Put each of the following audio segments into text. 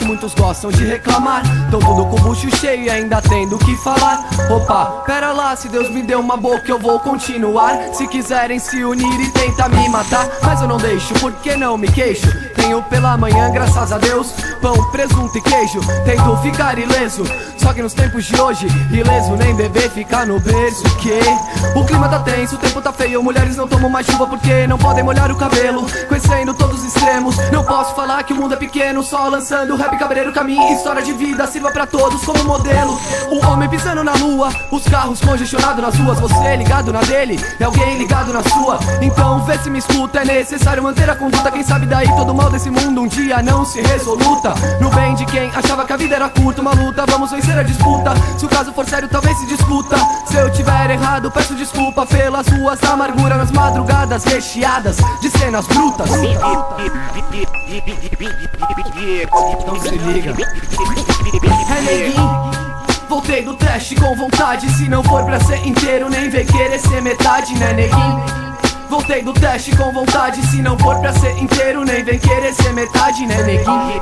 muitos gostam de reclamar. Tão tudo com o bucho cheio e ainda tendo o que falar. Opa, pera lá, se Deus me deu uma boca eu vou continuar. Se quiserem se unir e tentar me matar, mas eu não deixo, porque não me queixo. Tenho pela manhã, graças a Deus, pão, presunto e queijo. Tento ficar ileso, só que nos tempos de hoje, ileso nem bebê fica no berço. Que o clima tá tenso, o tempo tá feio. Mulheres não tomam mais chuva porque não podem molhar o cabelo. Conhecendo todos os extremos, não posso falar que o mundo é pequeno. Só lançando rap cabreiro, caminho, história de vida sirva pra todos como modelo. O homem pisando na lua, os carros congestionados nas ruas. Você ligado na dele, é alguém ligado na sua. Então vê se me escuta, é necessário manter a conduta. Quem sabe daí todo mal desse mundo um dia não se resoluta. No bem de quem achava que a vida era curta, uma luta, vamos vencer a disputa. Se o caso for sério talvez se discuta. Se eu tiver errado peço desculpa pelas ruas da amargura, nas madrugadas recheadas de cenas brutas. Então se liga. É neguinho, voltei do teste com vontade. Se não for pra ser inteiro nem vem querer ser metade, né neguinho? Voltei do teste com vontade. Se não for pra ser inteiro nem vem querer ser metade, né neguinho?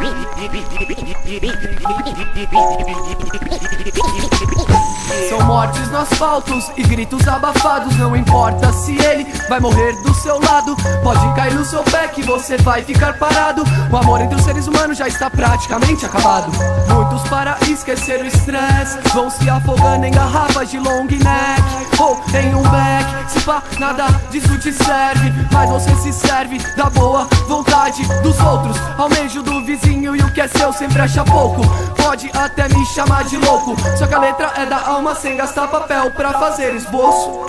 São mortes no asfalto e gritos abafados. Não importa se ele vai morrer do seu lado, pode cair no seu pé que você vai ficar parado. O amor entre os seres humanos já está praticamente acabado. Muitos para esquecer o estresse vão se afogando em garrafas de long neck ou em um beck. Se pá, nada disso te serve, mas você se serve da boa vontade dos outros. Almejo do vizinho e o que é seu sempre acha pouco. Pode até me chamar de louco, só que a letra é da alma sem gastar papel pra fazer esboço.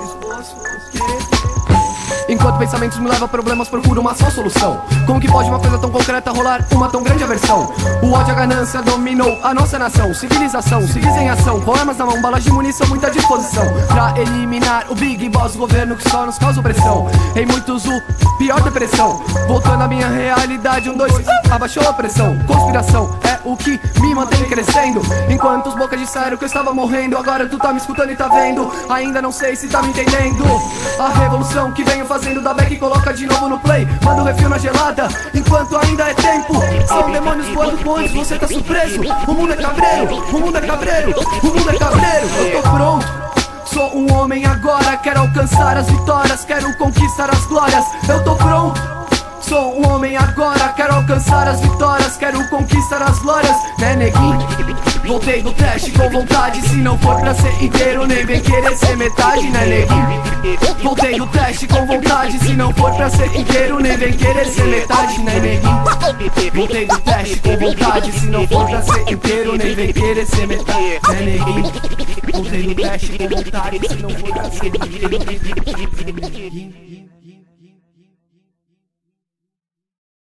Enquanto pensamentos me levam a problemas, procuro uma só solução. Como que pode uma coisa tão concreta rolar uma tão grande aversão? O ódio e a ganância dominou a nossa nação. Civilização, civis em ação, com armas na mão, balas de munição, muita disposição pra eliminar o Big Boss, o governo que só nos causa opressão. Em muitos o pior depressão. Voltando à minha realidade, 1, 2, abaixou a pressão. Conspiração é o que me mantém crescendo. Enquanto os bocas disseram que eu estava morrendo, agora tu tá me escutando e tá vendo. Ainda não sei se tá me entendendo. A revolução que venho fazendo da back e coloca de novo no play. Manda o refil na gelada, enquanto ainda é tempo. São demônios voando pontes, você tá surpreso. O mundo é cabreiro, o mundo é cabreiro, o mundo é cabreiro. Eu tô pronto, sou um homem agora. Quero alcançar as vitórias, quero conquistar as glórias. Eu tô pronto, sou um homem agora. Quero alcançar as vitórias, quero conquistar as glórias. Né neguinho? Voltei do teste com vontade. Se não for pra ser inteiro nem vem querer ser metade, né neguinho? Voltei do teste com vontade. Se não for pra ser inteiro nem vem querer ser metade, né neguinho? Voltei do teste com vontade. Se não for pra ser inteiro nem vem querer ser metade, né neguinho? Voltei do teste com vontade. Se não for pra ser inteiro nem vem querer ser metade, né neguinho?